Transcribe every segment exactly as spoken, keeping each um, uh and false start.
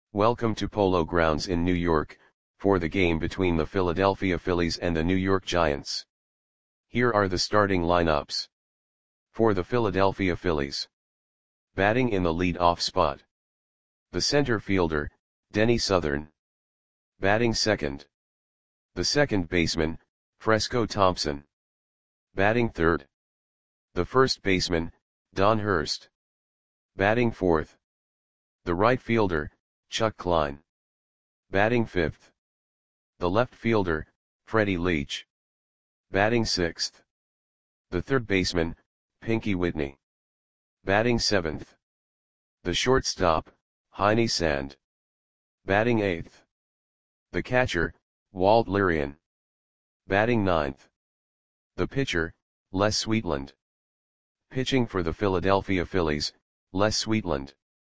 Welcome to Polo Grounds in New York, for the game between the Philadelphia Phillies and the New York Giants. Here are the starting lineups. For the Philadelphia Phillies. Batting in the lead-off spot. The center fielder, Denny Southern. Batting second. The second baseman, Fresco Thompson. Batting third. The first baseman, Don Hurst. Batting fourth. The right fielder, Chuck Klein. Batting fifth. The left fielder, Freddie Leach. Batting sixth. The third baseman, Pinky Whitney. Batting seventh. The shortstop, Heine Sand. Batting eighth. The catcher, Walt Lirian. Batting ninth. The pitcher, Les Sweetland. Pitching for the Philadelphia Phillies, Les Sweetland.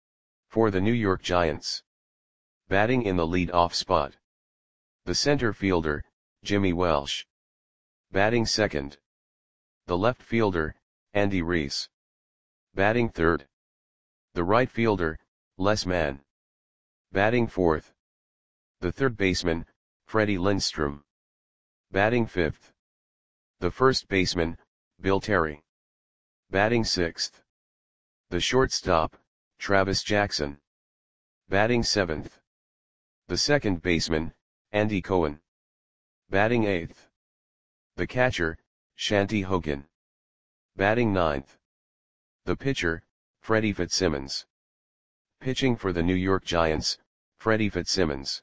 For the New York Giants. Batting in the lead-off spot. The center fielder, Jimmy Welsh. Batting second. The left fielder, Andy Reese. Batting third. The right fielder, Les Mann. Batting fourth. The third baseman, Freddie Lindstrom. Batting fifth. The first baseman, Bill Terry. Batting sixth. The shortstop, Travis Jackson. Batting seventh. The second baseman, Andy Cohen. Batting eighth. The catcher, Shanty Hogan. Batting ninth. The pitcher, Freddie Fitzsimmons. Pitching for the New York Giants, Freddie Fitzsimmons.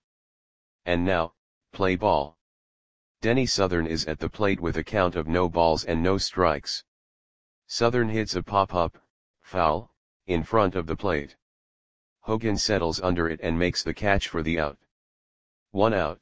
And now, play ball. Denny Southern is at the plate with a count of no balls and no strikes. Southern hits a pop-up, foul, in front of the plate. Hogan settles under it and makes the catch for the out. One out.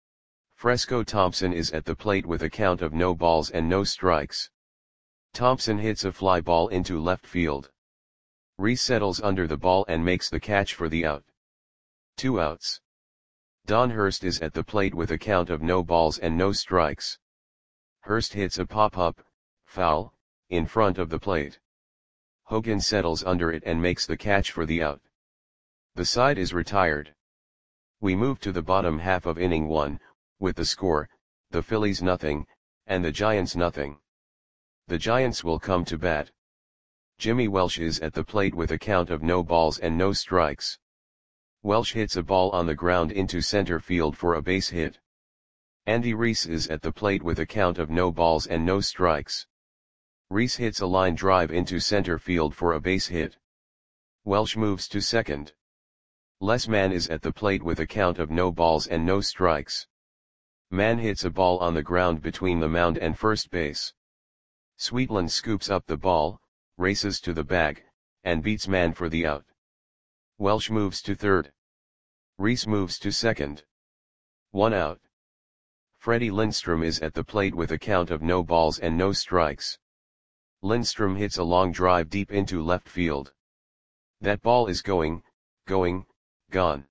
Fresco Thompson is at the plate with a count of no balls and no strikes. Thompson hits a fly ball into left field. Reese settles under the ball and makes the catch for the out. Two outs. Don Hurst is at the plate with a count of no balls and no strikes. Hurst hits a pop-up, foul, in front of the plate. Hogan settles under it and makes the catch for the out. The side is retired. We move to the bottom half of inning one, with the score, the Phillies nothing, and the Giants nothing. The Giants will come to bat. Jimmy Welsh is at the plate with a count of no balls and no strikes. Welsh hits a ball on the ground into center field for a base hit. Andy Reese is at the plate with a count of no balls and no strikes. Reese hits a line drive into center field for a base hit. Welsh moves to second. Les Mann is at the plate with a count of no balls and no strikes. Mann hits a ball on the ground between the mound and first base. Sweetland scoops up the ball, races to the bag, and beats Mann for the out. Welsh moves to third. Reese moves to second. One out. Freddie Lindstrom is at the plate with a count of no balls and no strikes. Lindstrom hits a long drive deep into left field. That ball is going, going, gone.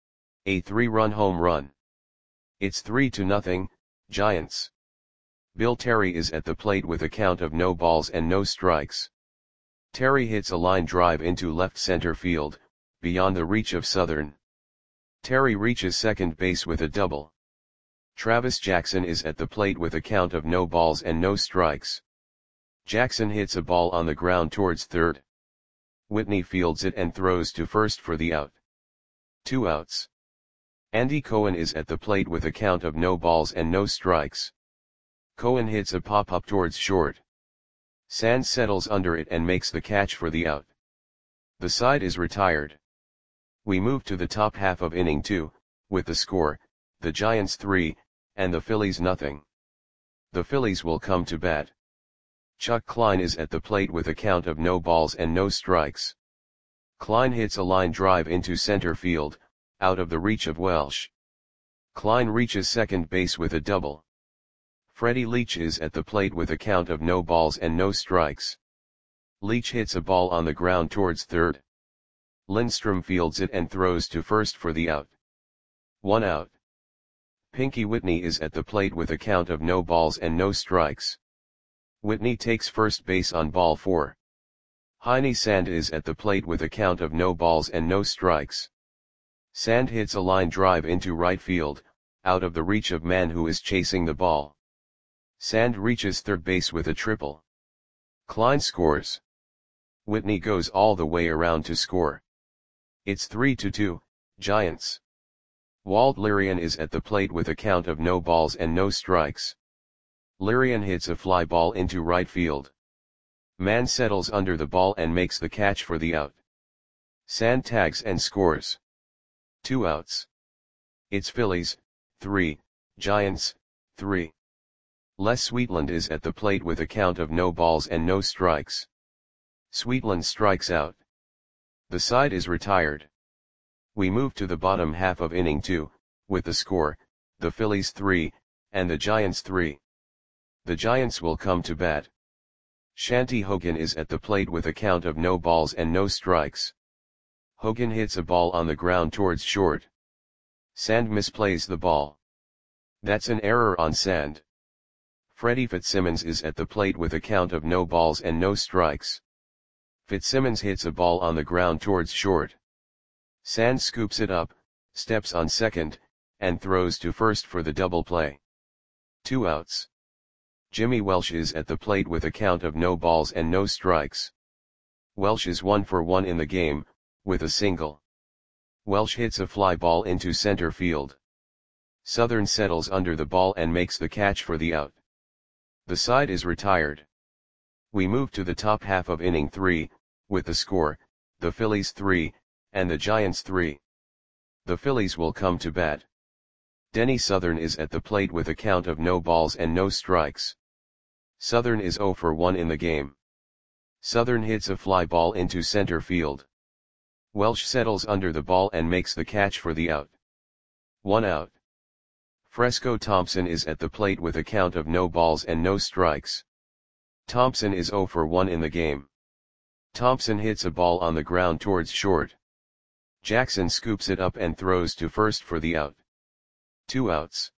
A three-run home run. It's three to nothing, Giants. Bill Terry is at the plate with a count of no balls and no strikes. Terry hits a line drive into left center field, beyond the reach of Southern. Terry reaches second base with a double. Travis Jackson is at the plate with a count of no balls and no strikes. Jackson hits a ball on the ground towards third. Whitney fields it and throws to first for the out. Two outs. Andy Cohen is at the plate with a count of no balls and no strikes. Cohen hits a pop-up towards short. Sands settles under it and makes the catch for the out. The side is retired. We move to the top half of inning two, with the score, the Giants three, and the Phillies nothing. The Phillies will come to bat. Chuck Klein is at the plate with a count of no balls and no strikes. Klein hits a line drive into center field, out of the reach of Welsh. Klein reaches second base with a double. Freddie Leach is at the plate with a count of no balls and no strikes. Leach hits a ball on the ground towards third. Lindstrom fields it and throws to first for the out. One out. Pinky Whitney is at the plate with a count of no balls and no strikes. Whitney takes first base on ball four. Heine Sand is at the plate with a count of no balls and no strikes. Sand hits a line drive into right field, out of the reach of man who is chasing the ball. Sand reaches third base with a triple. Klein scores. Whitney goes all the way around to score. It's three to two, Giants. Walt Lirian is at the plate with a count of no balls and no strikes. Lirian hits a fly ball into right field. Man settles under the ball and makes the catch for the out. Sand tags and scores. Two outs. It's Phillies, three, Giants, three. Les Sweetland is at the plate with a count of no balls and no strikes. Sweetland strikes out. The side is retired. We move to the bottom half of inning two, with the score, the Phillies three, and the Giants three. The Giants will come to bat. Shanty Hogan is at the plate with a count of no balls and no strikes. Hogan hits a ball on the ground towards short. Sand misplays the ball. That's an error on Sand. Freddie Fitzsimmons is at the plate with a count of no balls and no strikes. Fitzsimmons hits a ball on the ground towards short. Sand scoops it up, steps on second, and throws to first for the double play. Two outs. Jimmy Welsh is at the plate with a count of no balls and no strikes. Welsh is one for one in the game, with a single. Welsh hits a fly ball into center field. Southern settles under the ball and makes the catch for the out. The side is retired. We move to the top half of inning three, with the score, the Phillies three, and the Giants three. The Phillies will come to bat. Denny Southern is at the plate with a count of no balls and no strikes. Southern is zero for one in the game. Southern hits a fly ball into center field. Welsh settles under the ball and makes the catch for the out. One out. Fresco Thompson is at the plate with a count of no balls and no strikes. Thompson is zero for one in the game. Thompson hits a ball on the ground towards short. Jackson scoops it up and throws to first for the out. Two outs.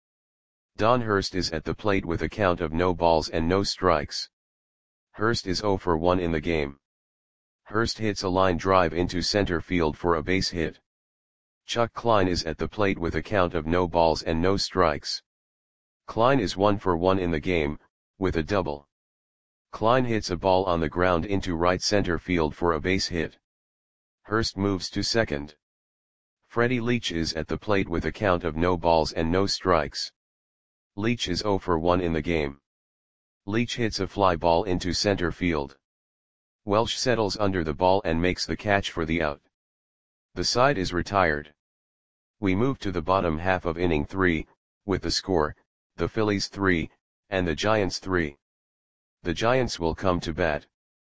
Don Hurst is at the plate with a count of no balls and no strikes. Hurst is zero for one in the game. Hurst hits a line drive into center field for a base hit. Chuck Klein is at the plate with a count of no balls and no strikes. Klein is one for one in the game, with a double. Klein hits a ball on the ground into right center field for a base hit. Hurst moves to second. Freddie Leach is at the plate with a count of no balls and no strikes. Leach is zero for one in the game. Leach hits a fly ball into center field. Welsh settles under the ball and makes the catch for the out. The side is retired. We move to the bottom half of inning three, with the score, the Phillies three, and the Giants three. The Giants will come to bat.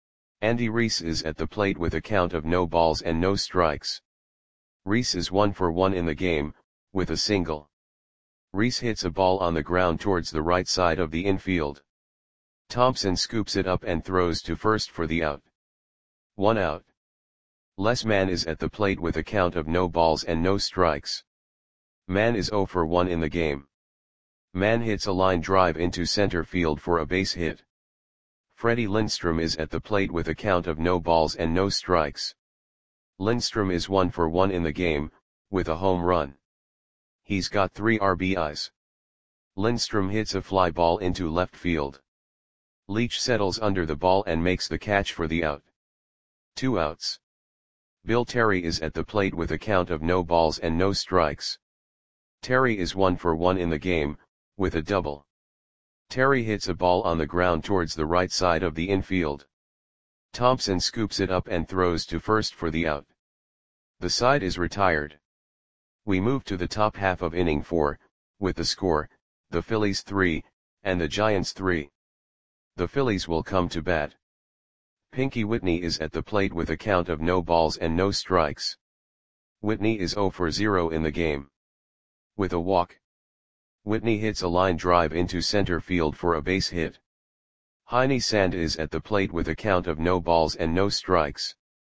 Andy Reese is at the plate with a count of no balls and no strikes. Reese is one for one in the game, with a single. Reese hits a ball on the ground towards the right side of the infield. Thompson scoops it up and throws to first for the out. One out. Les Mann is at the plate with a count of no balls and no strikes. Mann is zero for one in the game. Mann hits a line drive into center field for a base hit. Freddie Lindstrom is at the plate with a count of no balls and no strikes. Lindstrom is one for one in the game, with a home run. He's got three R B Is. Lindstrom hits a fly ball into left field. Leach settles under the ball and makes the catch for the out. Two outs. Bill Terry is at the plate with a count of no balls and no strikes. Terry is one for one in the game, with a double. Terry hits a ball on the ground towards the right side of the infield. Thompson scoops it up and throws to first for the out. The side is retired. We move to the top half of inning four, with the score, the Phillies three, and the Giants three. The Phillies will come to bat. Pinky Whitney is at the plate with a count of no balls and no strikes. Whitney is zero for zero in the game. With a walk. Whitney hits a line drive into center field for a base hit. Heine Sand is at the plate with a count of no balls and no strikes.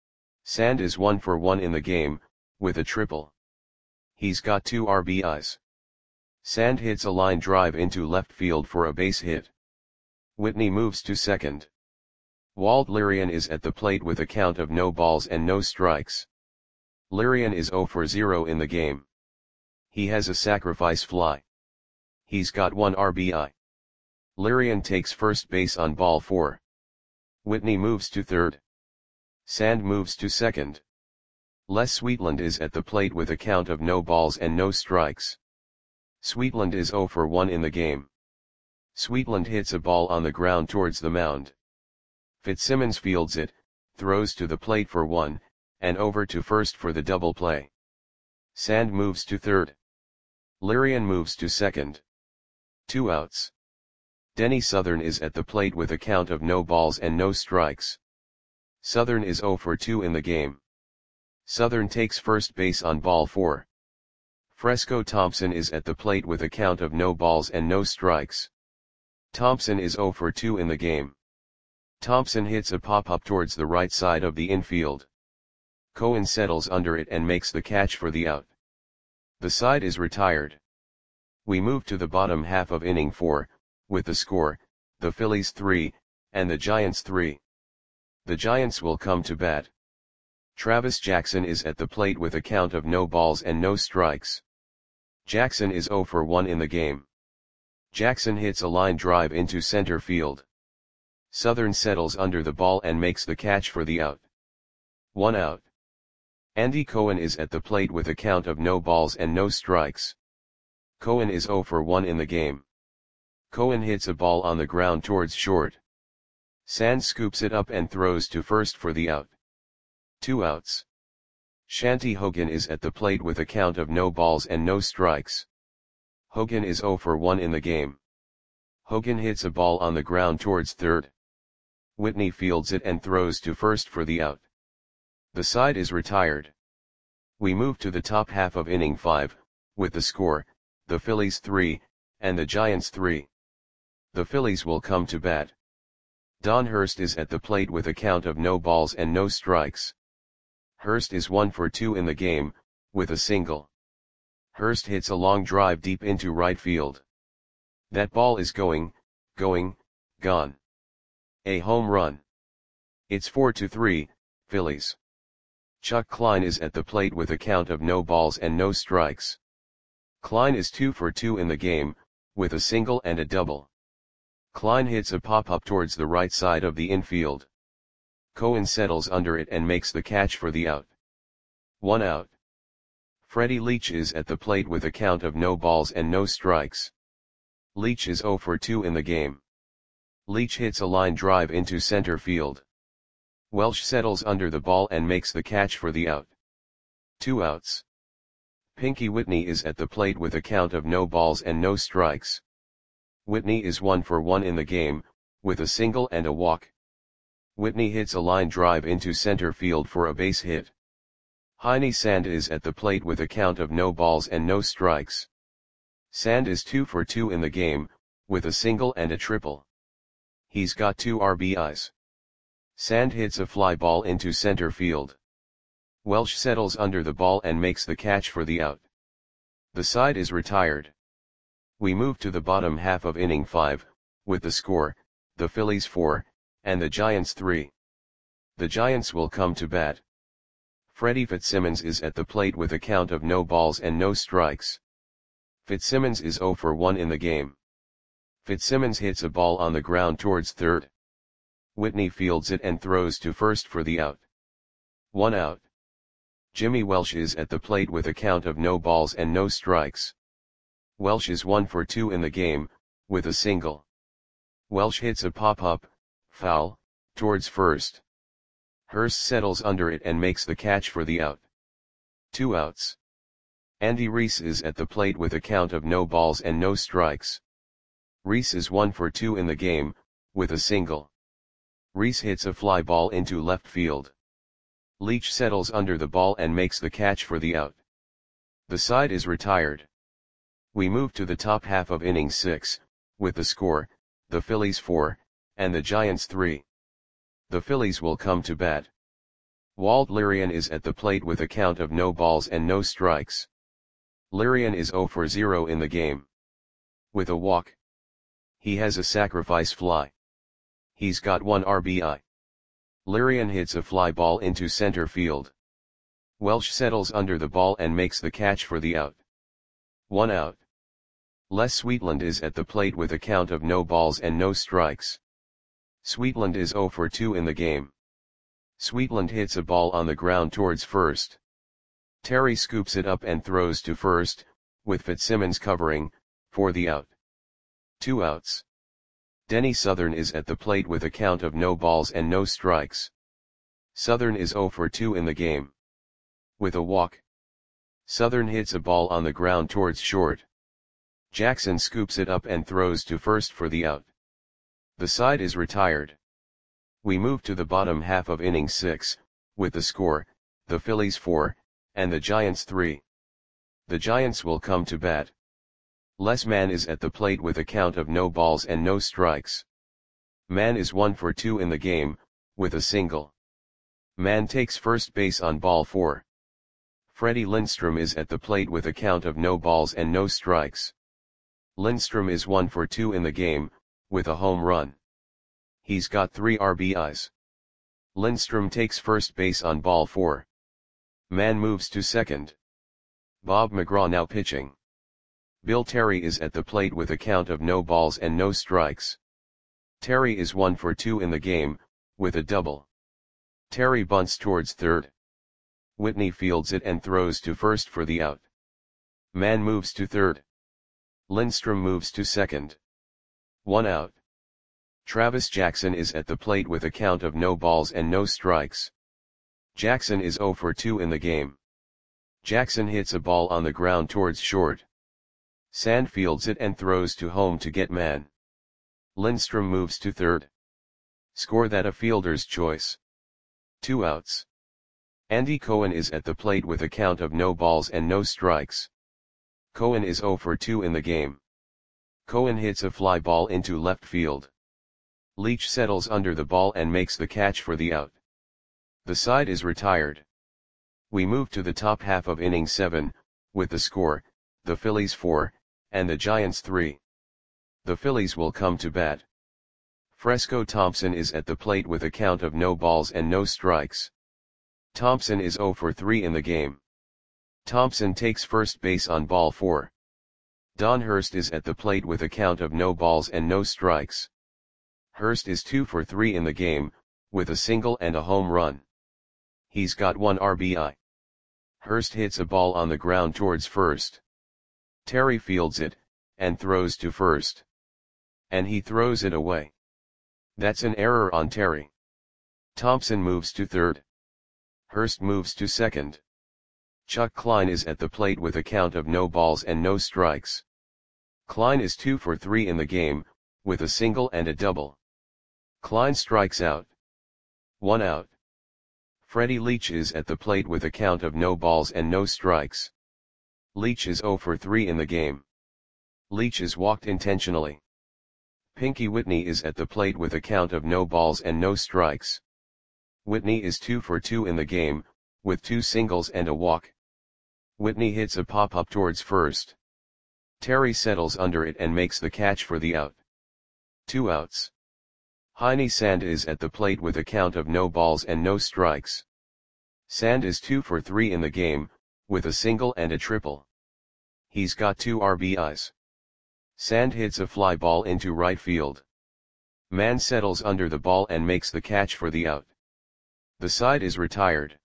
Sand is one for one in the game, with a triple. He's got two R B Is. Sand hits a line drive into left field for a base hit. Whitney moves to second. Walt Lirian is at the plate with a count of no balls and no strikes. Lirian is zero for zero in the game. He has a sacrifice fly. He's got one R B I. Lirian takes first base on ball four. Whitney moves to third. Sand moves to second. Les Sweetland is at the plate with a count of no balls and no strikes. Sweetland is zero for one in the game. Sweetland hits a ball on the ground towards the mound. Fitzsimmons fields it, throws to the plate for one, and over to first for the double play. Sand moves to third. Lirian moves to second. Two outs. Denny Southern is at the plate with a count of no balls and no strikes. Southern is zero for two in the game. Southern takes first base on ball four. Fresco Thompson is at the plate with a count of no balls and no strikes. Thompson is zero for two in the game. Thompson hits a pop-up towards the right side of the infield. Cohen settles under it and makes the catch for the out. The side is retired. We move to the bottom half of inning four, with the score, the Phillies three, and the Giants three. The Giants will come to bat. Travis Jackson is at the plate with a count of no balls and no strikes. Jackson is zero for one in the game. Jackson hits a line drive into center field. Southern settles under the ball and makes the catch for the out. One out. Andy Cohen is at the plate with a count of no balls and no strikes. Cohen is zero for one in the game. Cohen hits a ball on the ground towards short. Sand scoops it up and throws to first for the out. Two outs. Shanti Hogan is at the plate with a count of no balls and no strikes. Hogan is zero for one in the game. Hogan hits a ball on the ground towards third. Whitney fields it and throws to first for the out. The side is retired. We move to the top half of inning five, with the score, the Phillies three, and the Giants three. The Phillies will come to bat. Don Hurst is at the plate with a count of no balls and no strikes. Hurst is one for two in the game, with a single. Hurst hits a long drive deep into right field. That ball is going, going, gone. A home run. It's four to three, Phillies. Chuck Klein is at the plate with a count of no balls and no strikes. Klein is two for two in the game, with a single and a double. Klein hits a pop-up towards the right side of the infield. Cohen settles under it and makes the catch for the out. One out. Freddie Leach is at the plate with a count of no balls and no strikes. Leach is zero for two in the game. Leach hits a line drive into center field. Welsh settles under the ball and makes the catch for the out. Two outs. Pinky Whitney is at the plate with a count of no balls and no strikes. Whitney is one for one in the game, with a single and a walk. Whitney hits a line drive into center field for a base hit. Heine Sand is at the plate with a count of no balls and no strikes. Sand is two for two in the game, with a single and a triple. He's got two R B Is. Sand hits a fly ball into center field. Welsh settles under the ball and makes the catch for the out. The side is retired. We move to the bottom half of inning five, with the score, the Phillies four, and the Giants three. The Giants will come to bat. Freddie Fitzsimmons is at the plate with a count of no balls and no strikes. Fitzsimmons is zero for one in the game. Fitzsimmons hits a ball on the ground towards third. Whitney fields it and throws to first for the out. One out. Jimmy Welsh is at the plate with a count of no balls and no strikes. Welsh is one for two in the game, with a single. Welsh hits a pop-up, foul, towards first. Hurst settles under it and makes the catch for the out. Two outs. Andy Reese is at the plate with a count of no balls and no strikes. Reese is one for two in the game, with a single. Reese hits a fly ball into left field. Leach settles under the ball and makes the catch for the out. The side is retired. We move to the top half of inning six, with the score, the Phillies four, and the Giants three. The Phillies will come to bat. Walt Lirian is at the plate with a count of no balls and no strikes. Lirian is zero for zero in the game. With a walk. He has a sacrifice fly. He's got one R B I. Lirian hits a fly ball into center field. Welsh settles under the ball and makes the catch for the out. One out. Les Sweetland is at the plate with a count of no balls and no strikes. Sweetland is zero for two in the game. Sweetland hits a ball on the ground towards first. Terry scoops it up and throws to first, with Fitzsimmons covering, for the out. Two outs. Denny Southern is at the plate with a count of no balls and no strikes. Southern is zero for two in the game. With a walk, Southern hits a ball on the ground towards short. Jackson scoops it up and throws to first for the out. The side is retired. We move to the bottom half of inning six, with the score, the Phillies four, and the Giants three. The Giants will come to bat. Les Mann is at the plate with a count of no balls and no strikes. Mann is one for two in the game, with a single. Mann takes first base on ball four. Freddie Lindstrom is at the plate with a count of no balls and no strikes. Lindstrom is one for two in the game, with a home run. He's got three R B Is. Lindstrom takes first base on ball four. Mann moves to second. Bob McGraw now pitching. Bill Terry is at the plate with a count of no balls and no strikes. Terry is one for two in the game, with a double. Terry bunts towards third. Whitney fields it and throws to first for the out. Mann moves to third. Lindstrom moves to second. One out. Travis Jackson is at the plate with a count of no balls and no strikes. Jackson is zero for two in the game. Jackson hits a ball on the ground towards short. Sand fields it and throws to home to get Mann. Lindstrom moves to third. Score that a fielder's choice. Two outs. Andy Cohen is at the plate with a count of no balls and no strikes. Cohen is zero for two in the game. Cohen hits a fly ball into left field. Leach settles under the ball and makes the catch for the out. The side is retired. We move to the top half of inning seven, with the score, the Phillies four, and the Giants three. The Phillies will come to bat. Fresco Thompson is at the plate with a count of no balls and no strikes. Thompson is zero for three in the game. Thompson takes first base on ball four. Don Hurst is at the plate with a count of no balls and no strikes. Hurst is two for three in the game, with a single and a home run. He's got one R B I. Hurst hits a ball on the ground towards first. Terry fields it, and throws to first. And he throws it away. That's an error on Terry. Thompson moves to third. Hurst moves to second. Chuck Klein is at the plate with a count of no balls and no strikes. Klein is two for three in the game, with a single and a double. Klein strikes out. One out. Freddie Leach is at the plate with a count of no balls and no strikes. Leach is zero for three in the game. Leach is walked intentionally. Pinky Whitney is at the plate with a count of no balls and no strikes. Whitney is two for two in the game, with two singles and a walk. Whitney hits a pop-up towards first. Terry settles under it and makes the catch for the out. Two outs. Heine Sand is at the plate with a count of no balls and no strikes. Sand is two for three in the game, with a single and a triple. He's got two R B Is. Sand hits a fly ball into right field. Mann settles under the ball and makes the catch for the out. The side is retired.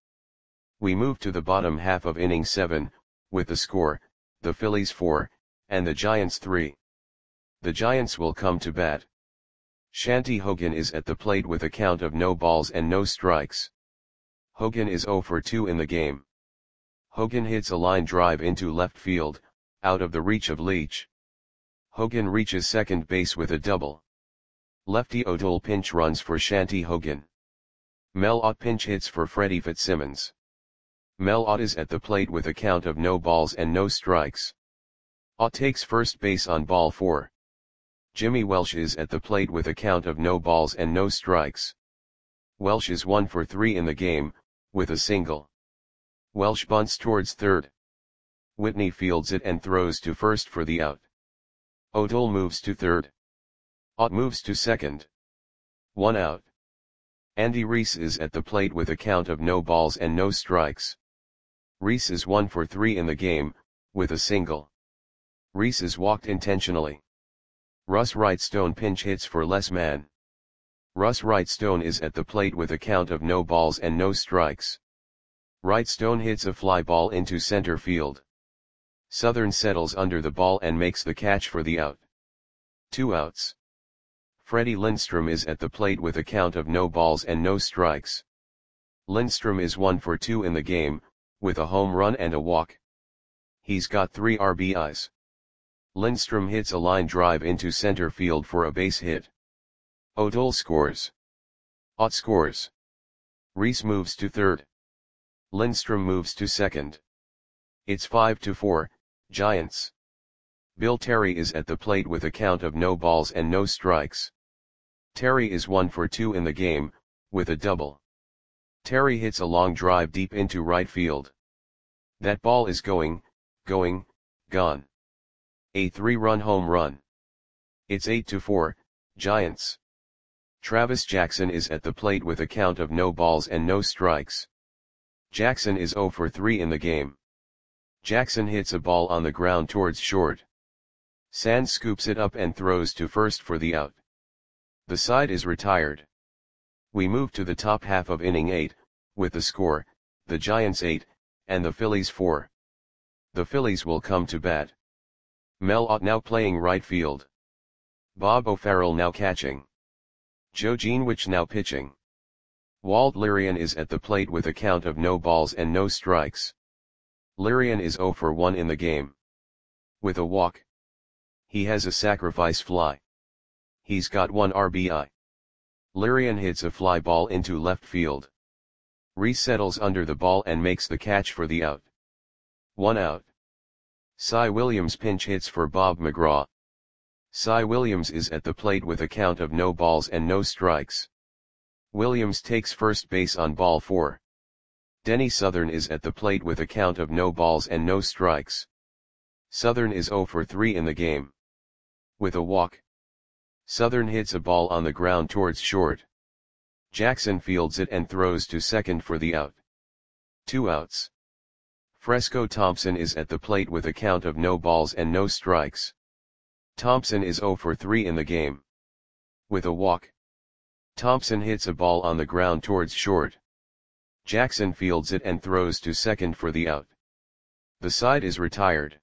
We move to the bottom half of inning seven, with the score, the Phillies four, and the Giants three. The Giants will come to bat. Shanty Hogan is at the plate with a count of no balls and no strikes. Hogan is zero for two in the game. Hogan hits a line drive into left field, out of the reach of Leach. Hogan reaches second base with a double. Lefty O'Toole pinch runs for Shanty Hogan. Mel Ott pinch hits for Freddie Fitzsimmons. Mel Ott is at the plate with a count of no balls and no strikes. Ott takes first base on ball four. Jimmy Welsh is at the plate with a count of no balls and no strikes. Welsh is one for three in the game, with a single. Welsh bunts towards third. Whitney fields it and throws to first for the out. O'Toole moves to third. Ott moves to second. One out. Andy Reese is at the plate with a count of no balls and no strikes. Reese is one for three in the game, with a single. Reese is walked intentionally. Russ Wrightstone pinch hits for less man. Russ Wrightstone is at the plate with a count of no balls and no strikes. Wrightstone hits a fly ball into center field. Southern settles under the ball and makes the catch for the out. Two outs. Freddie Lindstrom is at the plate with a count of no balls and no strikes. Lindstrom is one for two in the game, with a home run and a walk. He's got three R B Is. Lindstrom hits a line drive into center field for a base hit. O'Dole scores. Ott scores. Reese moves to third. Lindstrom moves to second. It's five to four, Giants. Bill Terry is at the plate with a count of no balls and no strikes. Terry is one for two in the game, with a double. Terry hits a long drive deep into right field. That ball is going, going, gone. A three-run home run. It's eight to four, Giants. Travis Jackson is at the plate with a count of no balls and no strikes. Jackson is zero for three in the game. Jackson hits a ball on the ground towards short. Sands scoops it up and throws to first for the out. The side is retired. We move to the top half of inning eight, with the score, the Giants eight, and the Phillies four. The Phillies will come to bat. Mel Ott now playing right field. Bob O'Farrell now catching. Joe Greenwich now pitching. Walt Lirian is at the plate with a count of no balls and no strikes. Lirian is zero for one in the game. With a walk. He has a sacrifice fly. He's got one R B I. Lirian hits a fly ball into left field. Reese settles under the ball and makes the catch for the out. One out. Cy Williams pinch hits for Bob McGraw. Cy Williams is at the plate with a count of no balls and no strikes. Williams takes first base on ball four. Denny Southern is at the plate with a count of no balls and no strikes. Southern is zero for three in the game. With a walk. Southern hits a ball on the ground towards short. Jackson fields it and throws to second for the out. Two outs. Fresco Thompson is at the plate with a count of no balls and no strikes. Thompson is zero for three in the game. With a walk. Thompson hits a ball on the ground towards short. Jackson fields it and throws to second for the out. The side is retired.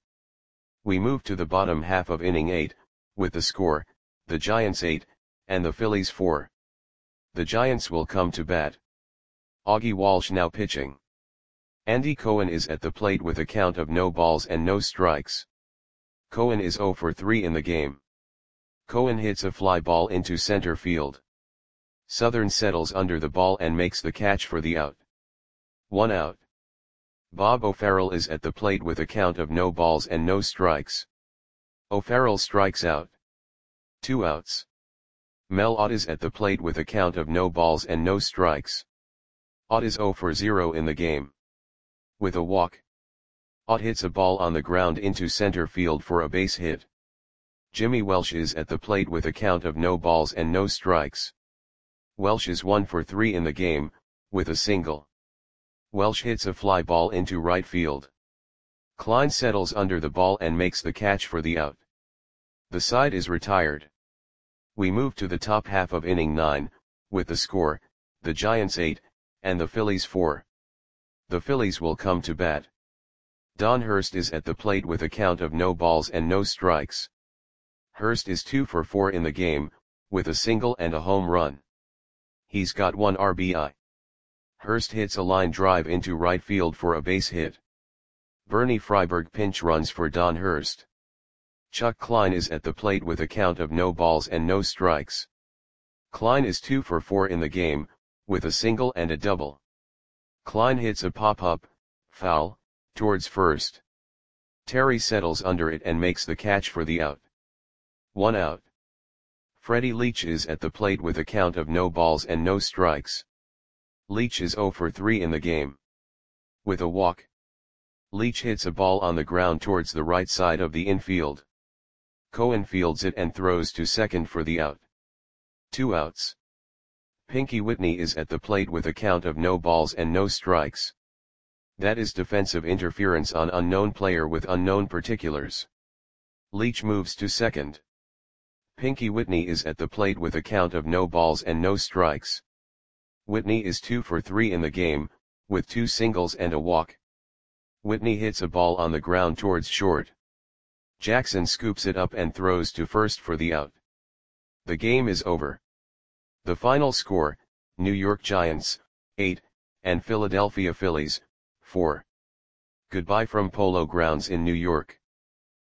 We move to the bottom half of inning eight, with the score, the Giants eight, and the Phillies four. The Giants will come to bat. Augie Walsh now pitching. Andy Cohen is at the plate with a count of no balls and no strikes. Cohen is zero for three in the game. Cohen hits a fly ball into center field. Southern settles under the ball and makes the catch for the out. One out. Bob O'Farrell is at the plate with a count of no balls and no strikes. O'Farrell strikes out. Two outs. Mel Ott is at the plate with a count of no balls and no strikes. Ott is zero for zero in the game. With a walk. Ott hits a ball on the ground into center field for a base hit. Jimmy Welsh is at the plate with a count of no balls and no strikes. Welsh is one for three in the game, with a single. Welsh hits a fly ball into right field. Klein settles under the ball and makes the catch for the out. The side is retired. We move to the top half of inning nine, with the score, the Giants eight, and the Phillies four. The Phillies will come to bat. Don Hurst is at the plate with a count of no balls and no strikes. Hurst is two for four in the game, with a single and a home run. He's got one R B I. Hurst hits a line drive into right field for a base hit. Bernie Freiberg pinch runs for Don Hurst. Chuck Klein is at the plate with a count of no balls and no strikes. Klein is two for four in the game, with a single and a double. Klein hits a pop-up, foul, towards first. Terry settles under it and makes the catch for the out. One out. Freddie Leach is at the plate with a count of no balls and no strikes. Leach is zero for three in the game. With a walk. Leach hits a ball on the ground towards the right side of the infield. Cohen fields it and throws to second for the out. Two outs. Pinky Whitney is at the plate with a count of no balls and no strikes. That is defensive interference on unknown player with unknown particulars. Leach moves to second. Pinky Whitney is at the plate with a count of no balls and no strikes. Whitney is two for three in the game, with two singles and a walk. Whitney hits a ball on the ground towards short. Jackson scoops it up and throws to first for the out. The game is over. The final score, New York Giants, eight, and Philadelphia Phillies, four. Goodbye from Polo Grounds in New York.